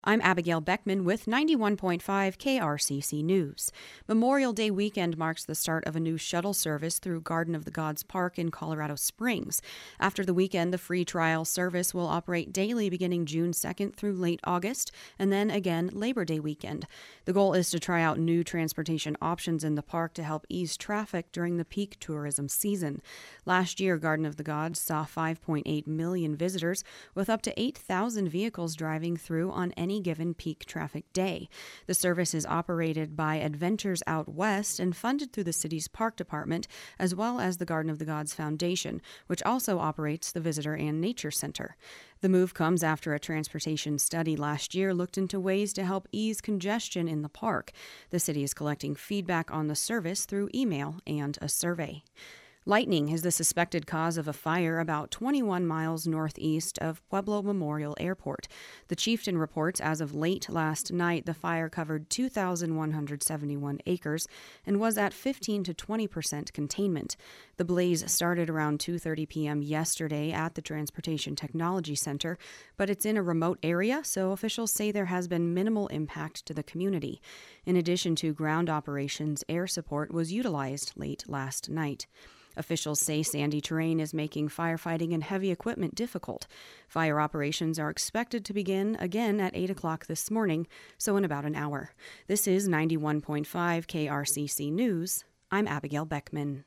I'm Abigail Beckman with 91.5 KRCC News. Memorial Day weekend marks the start of a new shuttle service through Garden of the Gods Park in Colorado Springs. After the weekend, the free trial service will operate daily beginning June 2nd through late August, and then again Labor Day weekend. The goal is to try out new transportation options in the park to help ease traffic during the peak tourism season. Last year, Garden of the Gods saw 5.8 million visitors, with up to 8,000 vehicles driving through on any given peak traffic day. The service is operated by Adventures Out West and funded through the city's park department, as well as the Garden of the Gods Foundation, which also operates the Visitor and Nature Center. The move comes after a transportation study last year looked into ways to help ease congestion in the park. The city is collecting feedback on the service through email and a survey. Lightning is the suspected cause of a fire about 21 miles northeast of Pueblo Memorial Airport. The Chieftain reports as of late last night the fire covered 2,171 acres and was at 15 to 20% containment. The blaze started around 2:30 p.m. yesterday at the Transportation Technology Center, but it's in a remote area, so officials say there has been minimal impact to the community. In addition to ground operations, air support was utilized late last night. Officials say sandy terrain is making firefighting and heavy equipment difficult. Fire operations are expected to begin again at 8 o'clock this morning, so in about an hour. This is 91.5 KRCC News. I'm Abigail Beckman.